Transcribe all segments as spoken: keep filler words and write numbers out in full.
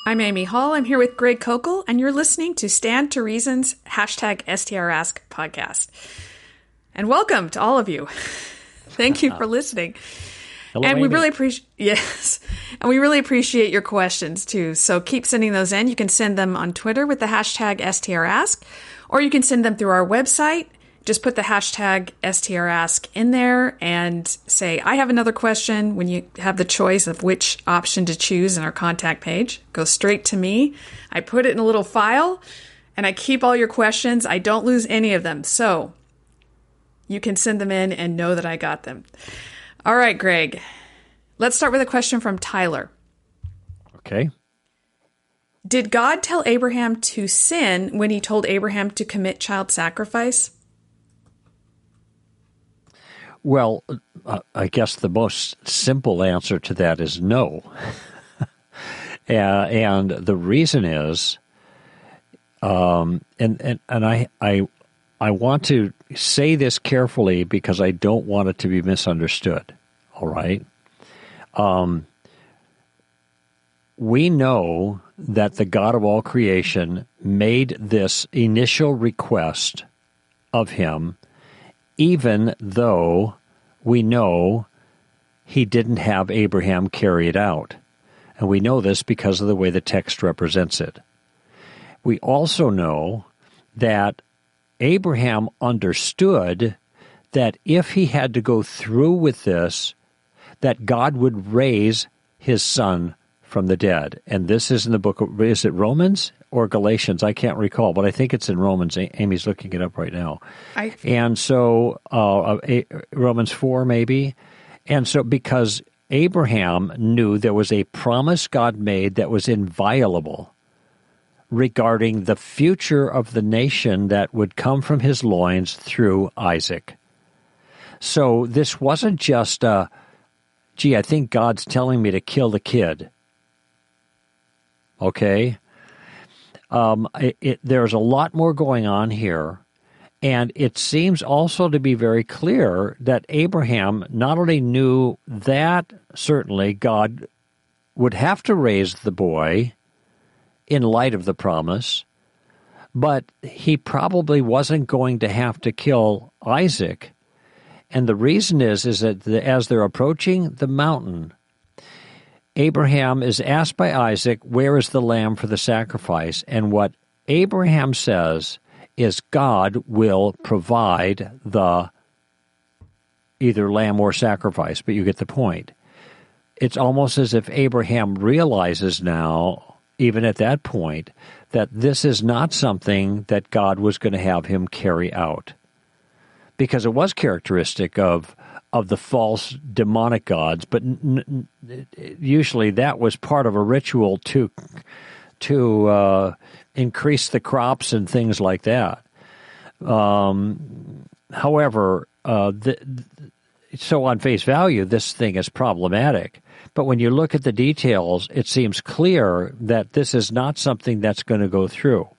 I'm Amy Hall. I'm here with Greg Kokel, and you're listening to Stand to Reason's hashtag S T R Ask podcast. And welcome to all of you. Thank you for listening. Hello, and Amy. we really appreciate yes, and we really appreciate your questions too. So keep sending those in. You can send them on Twitter with the hashtag S T R Ask, or you can send them through our website. Just put the hashtag S T R Ask in there and say, I have another question. When you have the choice of which option to choose in our contact page, go straight to me. I put it in a little file and I keep all your questions. I don't lose any of them. So you can send them in and know that I got them. All right, Greg, let's start with a question from Tyler. Okay. Did God tell Abraham to sin when he told Abraham to commit child sacrifice? Well, uh, I guess the most simple answer to that is no. uh, and the reason is, um, and, and, and I, I, I want to say this carefully because I don't want it to be misunderstood. All right. Um, we know that the God of all creation made this initial request of him, even though we know he didn't have Abraham carry it out. And we know this because of the way the text represents it. We also know that Abraham understood that if he had to go through with this, that God would raise his son from the dead. And this is in the book of, is it Romans or Galatians? I can't recall, but I think it's in Romans. Amy's looking it up right now. I... And so, uh, Romans four maybe. And so, because Abraham knew there was a promise God made that was inviolable regarding the future of the nation that would come from his loins through Isaac. So this wasn't just, uh, gee, I think God's telling me to kill the kid. Okay? Um, it, it, there's a lot more going on here, and it seems also to be very clear that Abraham not only knew that certainly God would have to raise the boy in light of the promise, but he probably wasn't going to have to kill Isaac. And the reason is, is that the, as they're approaching the mountain, Abraham is asked by Isaac, where is the lamb for the sacrifice? And what Abraham says is God will provide the either lamb or sacrifice, but you get the point. It's almost as if Abraham realizes now, even at that point, that this is not something that God was going to have him carry out. Because it was characteristic of of the false demonic gods, but n- n- usually that was part of a ritual to to uh, increase the crops and things like that. Um, however, uh, the, so on face value, this thing is problematic. But when you look at the details, it seems clear that this is not something that's going to go through.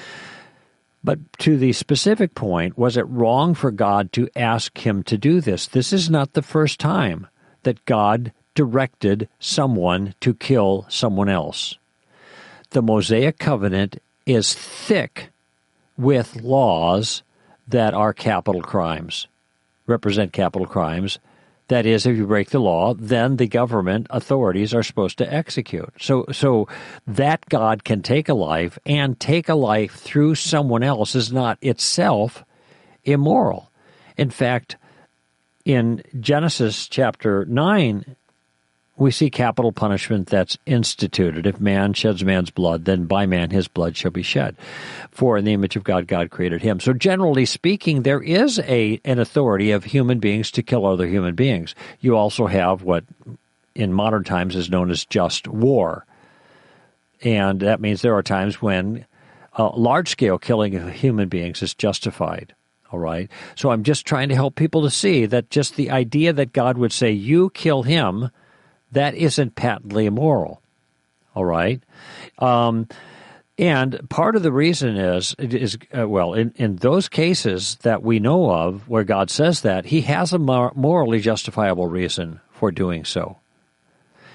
But to the specific point, was it wrong for God to ask him to do this? This is not the first time that God directed someone to kill someone else. The Mosaic Covenant is thick with laws that are capital crimes, represent capital crimes. That is, if you break the law, then the government authorities are supposed to execute. So so that God can take a life and take a life through someone else is not itself immoral. In fact, in Genesis chapter nine, we see capital punishment that's instituted. If man sheds man's blood, then by man his blood shall be shed. For in the image of God, God created him. So generally speaking, there is a an authority of human beings to kill other human beings. You also have what in modern times is known as just war. And that means there are times when uh, large-scale killing of human beings is justified. All right? So I'm just trying to help people to see that just the idea that God would say, you kill him, that isn't patently immoral, all right? Um, and part of the reason is, is uh, well, in, in those cases that we know of where God says that, he has a mor- morally justifiable reason for doing so.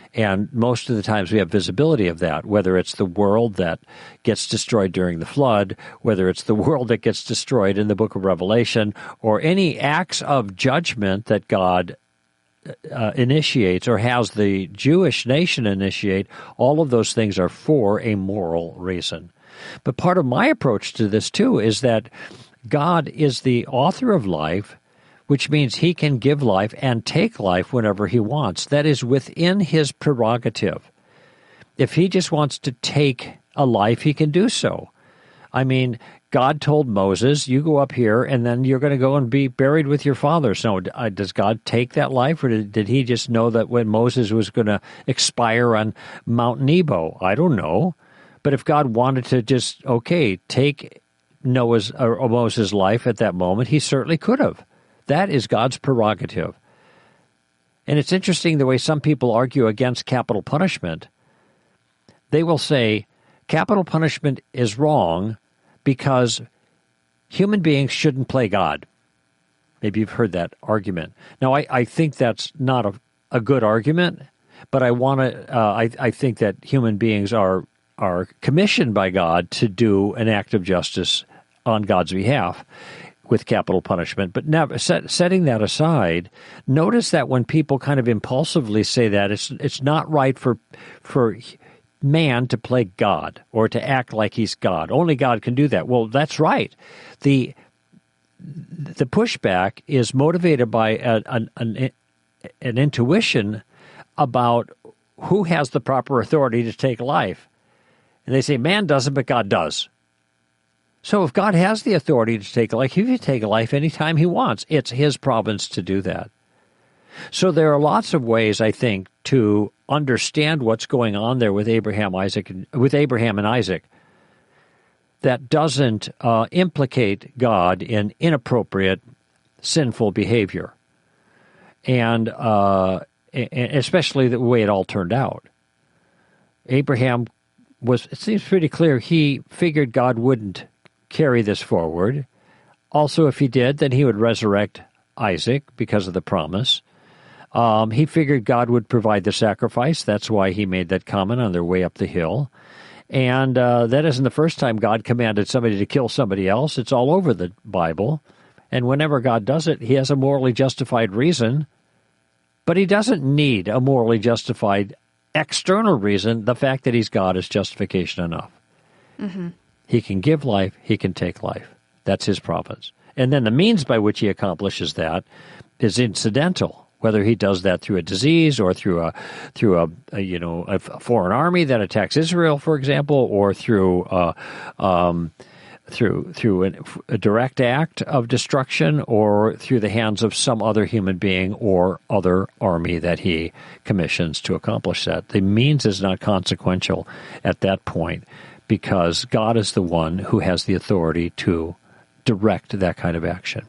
And most of the times we have visibility of that, whether it's the world that gets destroyed during the flood, whether it's the world that gets destroyed in the book of Revelation, or any acts of judgment that God uh, initiates or has the Jewish nation initiate. All of those things are for a moral reason. But part of my approach to this, too, is that God is the author of life, which means he can give life and take life whenever he wants. That is within his prerogative. If he just wants to take a life, he can do so. I mean, God told Moses, you go up here, and then you're going to go and be buried with your fathers. So uh, does God take that life, or did, did he just know that when Moses was going to expire on Mount Nebo? I don't know. But if God wanted to just, okay, take Noah's or Moses' life at that moment, he certainly could have. That is God's prerogative. And it's interesting the way some people argue against capital punishment. They will say capital punishment is wrong because human beings shouldn't play God. Maybe you've heard that argument. Now, I, I think that's not a, a good argument, but I want to. Uh, I, I think that human beings are are commissioned by God to do an act of justice on God's behalf with capital punishment. But now, set, setting that aside, notice that when people kind of impulsively say that, it's it's not right for for man to play God or to act like he's God. Only God can do that. Well, that's right. The the pushback is motivated by a, an, an an intuition about who has the proper authority to take life. And they say, man doesn't, but God does. So if God has the authority to take a life, he can take a life anytime he wants. It's his province to do that. So there are lots of ways, I think, to understand what's going on there with Abraham, Isaac, with Abraham and Isaac that doesn't uh, implicate God in inappropriate, sinful behavior, and, uh, and especially the way it all turned out. Abraham was, it seems pretty clear, he figured God wouldn't carry this forward. Also, if he did, then he would resurrect Isaac because of the promise. Um, he figured God would provide the sacrifice. That's why he made that comment on their way up the hill. And uh, that isn't the first time God commanded somebody to kill somebody else. It's all over the Bible. And whenever God does it, he has a morally justified reason. But he doesn't need a morally justified external reason. The fact that he's God is justification enough. Mm-hmm. He can give life. He can take life. That's his province. And then the means by which he accomplishes that is incidental. Whether he does that through a disease or through a through a, a you know a foreign army that attacks Israel, for example, or through uh, um, through through an, a direct act of destruction, or through the hands of some other human being or other army that he commissions to accomplish that. The means is not consequential at that point, because God is the one who has the authority to direct that kind of action.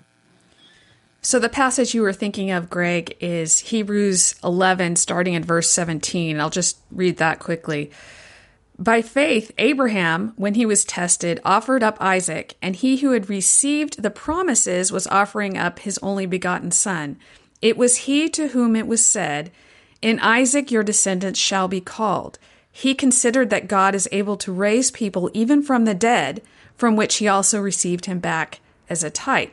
So the passage you were thinking of, Greg, is Hebrews eleven, starting in verse seventeen. I'll just read that quickly. By faith, Abraham, when he was tested, offered up Isaac, and he who had received the promises was offering up his only begotten son. It was he to whom it was said, "In Isaac your descendants shall be called." He considered that God is able to raise people even from the dead, from which he also received him back as a type.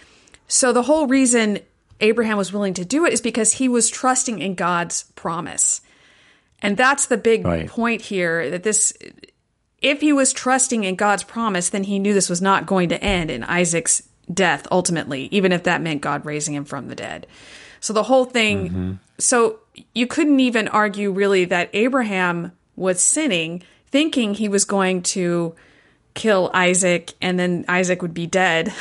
So the whole reason Abraham was willing to do it is because he was trusting in God's promise. And that's the big right. point here, that this, if he was trusting in God's promise, then he knew this was not going to end in Isaac's death ultimately, even if that meant God raising him from the dead. So the whole thing, mm-hmm. so you couldn't even argue really that Abraham was sinning, thinking he was going to kill Isaac and then Isaac would be dead,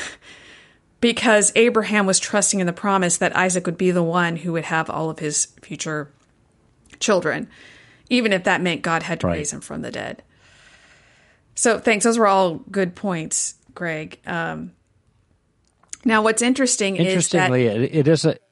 because Abraham was trusting in the promise that Isaac would be the one who would have all of his future children, even if that meant God had to right. raise him from the dead. So thanks. Those were all good points, Greg. Um, now, what's interesting is that... Interestingly, it is a...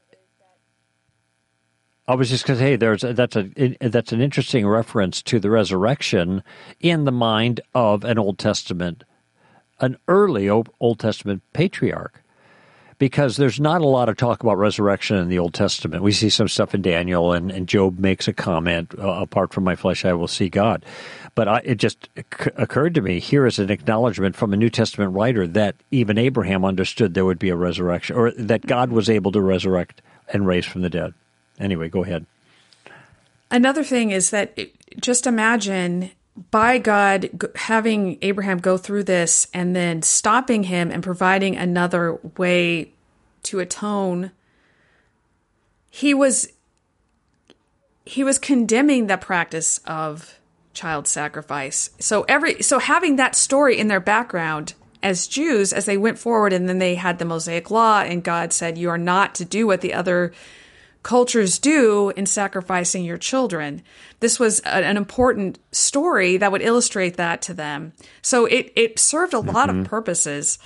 I was just going to say, there's a, that's a that's an interesting reference to the resurrection in the mind of an Old Testament, an early Old Testament patriarch, because there's not a lot of talk about resurrection in the Old Testament. We see some stuff in Daniel, and, and Job makes a comment, uh, apart from my flesh, I will see God. But I, it just c- occurred to me, here is an acknowledgement from a New Testament writer that even Abraham understood there would be a resurrection, or that God was able to resurrect and raise from the dead. Anyway, go ahead. Another thing is that just imagine by God having Abraham go through this and then stopping him and providing another way to atone. He was he was condemning the practice of child sacrifice. So every so having that story in their background as Jews, as they went forward, and then they had the Mosaic Law, and God said, you are not to do what the other cultures do in sacrificing your children. This was a, an important story that would illustrate that to them. So it, it served a lot mm-hmm. of purposes.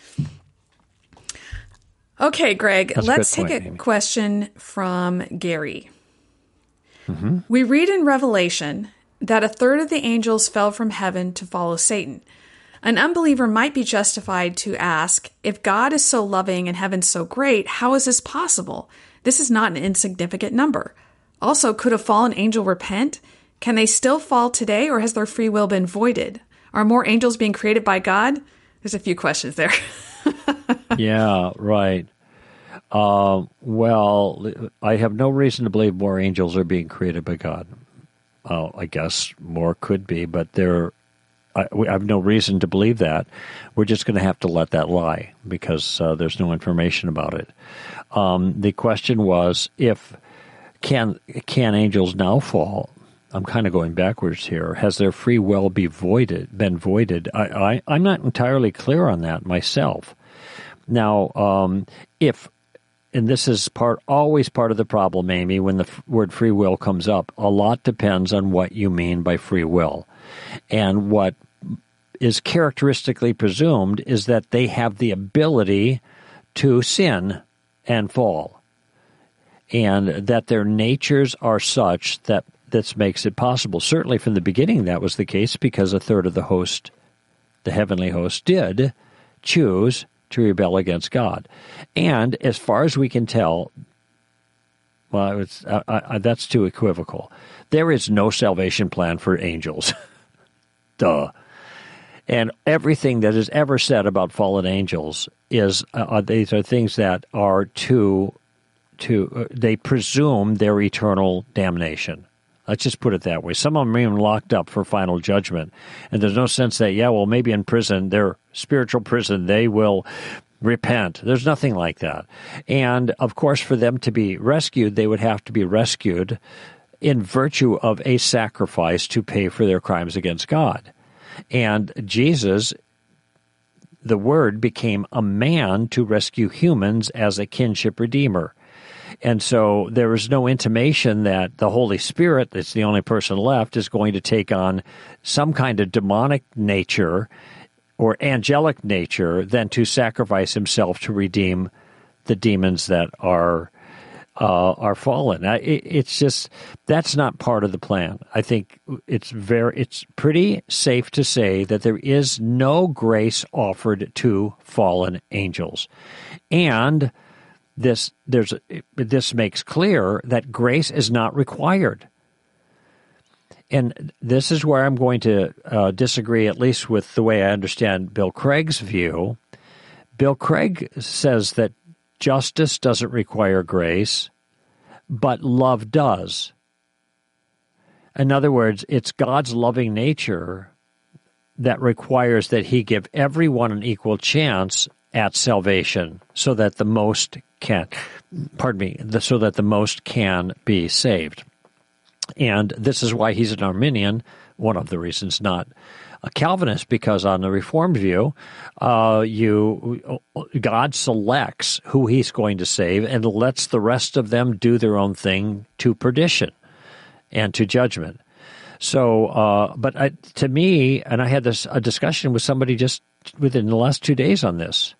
Okay, Greg, That's let's a take point, a Amy. question from Gary. Mm-hmm. We read in Revelation that a third of the angels fell from heaven to follow Satan. An unbeliever might be justified to ask, if God is so loving and heaven so great, how is this possible? This is not an insignificant number. Also, could a fallen angel repent? Can they still fall today, or has their free will been voided? Are more angels being created by God? There's a few questions there. Yeah, right. Uh, well, I have no reason to believe more angels are being created by God. Uh, I guess more could be, but there, I, I have no reason to believe that. We're just going to have to let that lie because uh, there's no information about it. Um, the question was, if can can angels now fall? I'm kind of going backwards here. Has their free will be voided? Been voided? I, I I'm not entirely clear on that myself. Now, um, if and this is part always part of the problem, Amy, when the f- word free will comes up, a lot depends on what you mean by free will, and what is characteristically presumed is that they have the ability to sin and fall, and that their natures are such that this makes it possible. Certainly from the beginning that was the case, because a third of the host, the heavenly host, did choose to rebel against God. And as far as we can tell, well, it's, I, I, that's too equivocal. There is no salvation plan for angels. Duh. And everything that is ever said about fallen angels is uh, these are things that are to to uh, they presume their eternal damnation. Let's just put it that way. Some of them are even locked up for final judgment, and there's no sense that yeah, well, maybe in prison, their spiritual prison, they will repent. There's nothing like that. And of course, for them to be rescued, they would have to be rescued in virtue of a sacrifice to pay for their crimes against God. And Jesus, the Word, became a man to rescue humans as a kinship redeemer. And so there is no intimation that the Holy Spirit, that's the only person left, is going to take on some kind of demonic nature or angelic nature than to sacrifice himself to redeem the demons that are Uh, are fallen. It, it's just, that's not part of the plan. I think it's very, it's pretty safe to say that there is no grace offered to fallen angels. And this, there's, this makes clear that grace is not required. And this is where I'm going to uh, disagree, at least with the way I understand Bill Craig's view. Bill Craig says that justice doesn't require grace, but love does. In other words, it's God's loving nature that requires that he give everyone an equal chance at salvation so that the most can, pardon me, the, so that the most can be saved. And this is why he's an Arminian, one of the reasons, not a Calvinist, because on the Reformed view, uh, you God selects who he's going to save and lets the rest of them do their own thing to perdition and to judgment. So, uh, but I, to me, and I had this a discussion with somebody just within the last two days on this,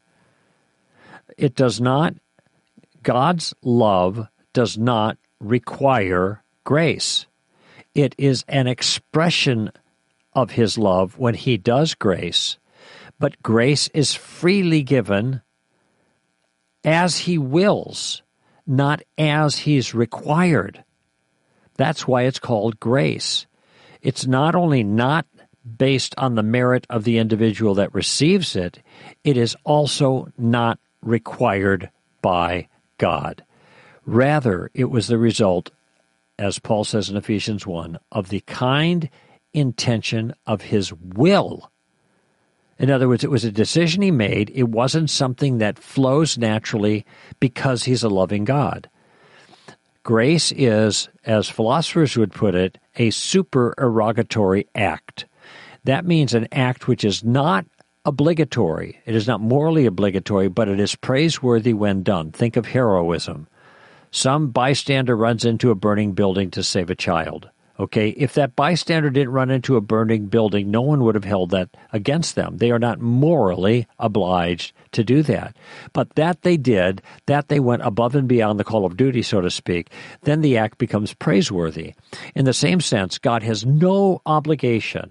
it does not, God's love does not require grace. It is an expression of his love when he does grace, but grace is freely given as he wills, not as he's required. That's why it's called grace. It's not only not based on the merit of the individual that receives it, it is also not required by God. Rather, it was the result, as Paul says in Ephesians one, of the kind intention of his will. In other words, it was a decision he made. It wasn't something that flows naturally because he's a loving God. Grace is, as philosophers would put it, a supererogatory act. That means an act which is not obligatory. It is not morally obligatory, but it is praiseworthy when done. Think of heroism. Some bystander runs into a burning building to save a child. Okay, if that bystander didn't run into a burning building, no one would have held that against them. They are not morally obliged to do that. But that they did, that they went above and beyond the call of duty, so to speak, then the act becomes praiseworthy. In the same sense, God has no obligation,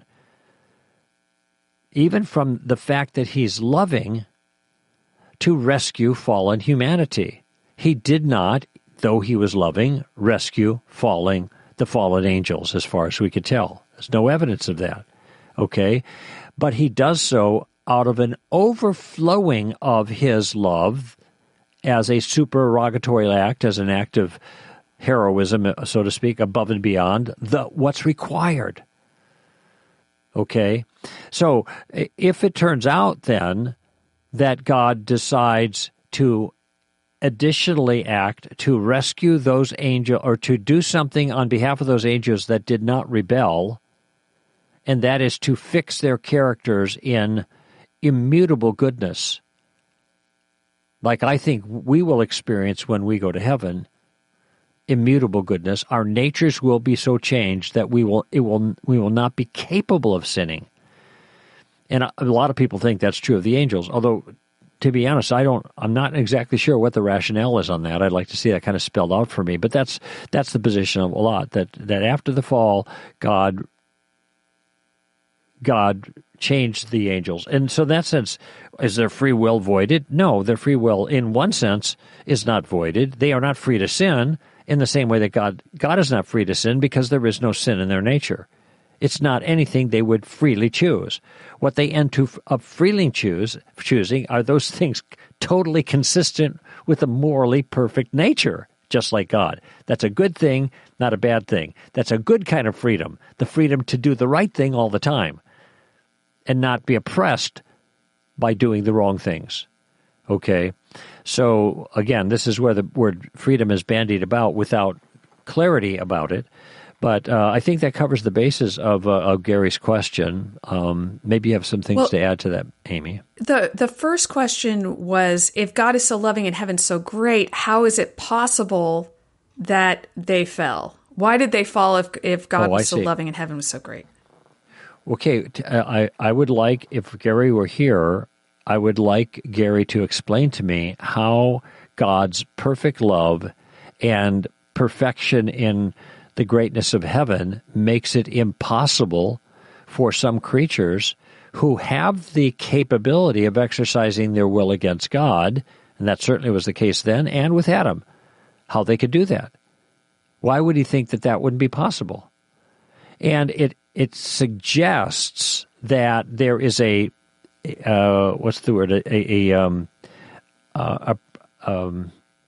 even from the fact that he's loving, to rescue fallen humanity. He did not, though he was loving, rescue falling the fallen angels, as far as we could tell. There's no evidence of that, okay? But he does so out of an overflowing of his love as a supererogatory act, as an act of heroism, so to speak, above and beyond the what's required, okay? So if it turns out then that God decides to additionally act to rescue those angels, or to do something on behalf of those angels that did not rebel, and that is to fix their characters in immutable goodness, like I think we will experience when we go to heaven, immutable goodness. Our natures will be so changed that we will it will we will not be capable of sinning. And a, a lot of people think that's true of the angels, although, to be honest, I don't. I'm not exactly sure what the rationale is on that. I'd like to see that kind of spelled out for me. But that's that's the position of a lot, that that after the fall, God God changed the angels, and so in that sense, is their free will voided? No, their free will, in one sense, is not voided. They are not free to sin in the same way that God God is not free to sin, because there is no sin in their nature. It's not anything they would freely choose. What they end to uh, freely choose, choosing are those things totally consistent with a morally perfect nature, just like God. That's a good thing, not a bad thing. That's a good kind of freedom, the freedom to do the right thing all the time and not be oppressed by doing the wrong things. Okay? So, again, this is where the word freedom is bandied about without clarity about it. But uh, I think that covers the basis of, uh, of Gary's question. Um, maybe you have some things well, to add to that, Amy. The the first question was, if God is so loving and heaven so great, how is it possible that they fell? Why did they fall if if God oh, was so loving and heaven was so great? Okay, I, I would like, if Gary were here, I would like Gary to explain to me how God's perfect love and perfection in the greatness of heaven makes it impossible for some creatures who have the capability of exercising their will against God, and that certainly was the case then, and with Adam, how they could do that. Why would he think that that wouldn't be possible? And it it suggests that there is a, uh, what's the word, a, a, a, um, uh, a, um,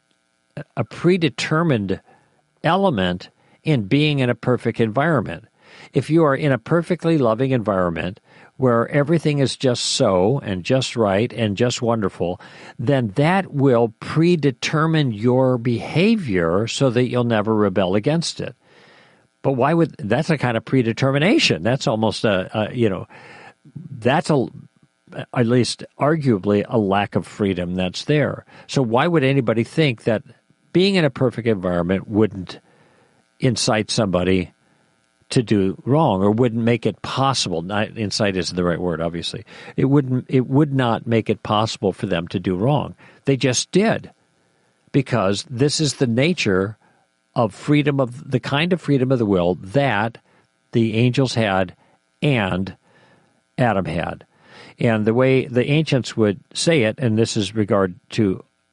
a predetermined element in being in a perfect environment. If you are in a perfectly loving environment where everything is just so and just right and just wonderful, then that will predetermine your behavior so that you'll never rebel against it. But why would, that's a kind of predetermination. That's almost a, a you know, that's a, at least arguably a lack of freedom that's there. So why would anybody think that being in a perfect environment wouldn't incite somebody to do wrong, or wouldn't make it possible? Not, incite isn't the right word, obviously. It wouldn't. It would not make it possible for them to do wrong. They just did, because this is the nature of freedom, of the kind of freedom of the will that the angels had and Adam had. And the way the ancients would say it, and this is regard to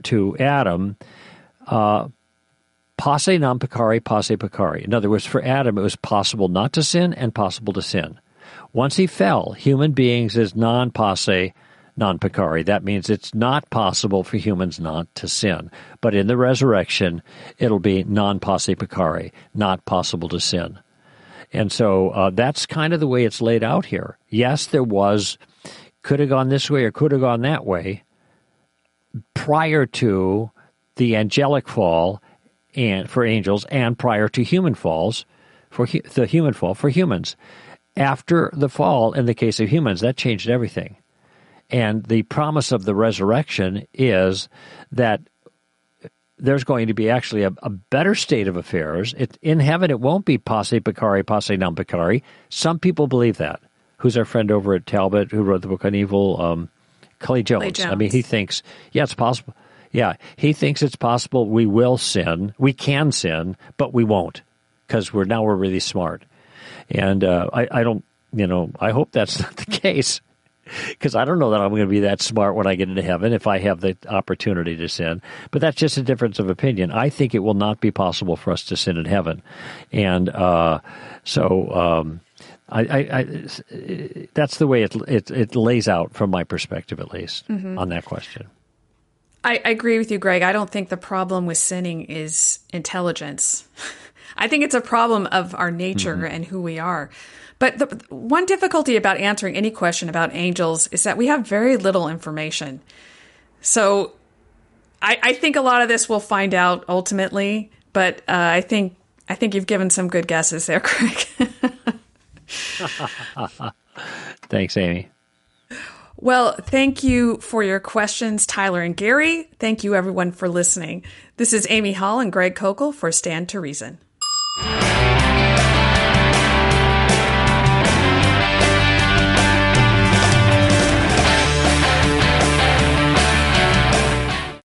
to Adam, uh, posse non peccari, posse peccari. In other words, for Adam, it was possible not to sin and possible to sin. Once he fell, human beings is non posse, non peccari. That means it's not possible for humans not to sin. But in the resurrection, it'll be non posse peccari, not possible to sin. And so uh, that's kind of the way it's laid out here. Yes, there was, could have gone this way or could have gone that way prior to the angelic fall and for angels and prior to human falls, for hu- the human fall for humans. After the fall, in the case of humans, that changed everything. And the promise of the resurrection is that there's going to be actually a, a better state of affairs. It, in heaven, it won't be posse peccari, posse non peccari. Some people believe that. Who's our friend over at Talbot who wrote the book on evil? Um, Clay Jones. Clay Jones. I mean, he thinks, yeah, it's possible. Yeah, he thinks it's possible we will sin. We can sin, but we won't because we're now we're really smart. And uh, I, I don't, you know, I hope that's not the case. Because I don't know that I'm going to be that smart when I get into heaven if I have the opportunity to sin. But that's just a difference of opinion. I think it will not be possible for us to sin in heaven. And uh, so um, I, I, I, that's the way it, it, it lays out from my perspective, at least, mm-hmm. on that question. I, I agree with you, Greg. I don't think the problem with sinning is intelligence. I think it's a problem of our nature mm-hmm. and who we are. But the one difficulty about answering any question about angels is that we have very little information. So I, I think a lot of this we'll find out ultimately, but uh, I think I think you've given some good guesses there, Craig. Thanks, Amy. Well, thank you for your questions, Tyler and Gary. Thank you, everyone, for listening. This is Amy Hall and Greg Kokel for Stand to Reason.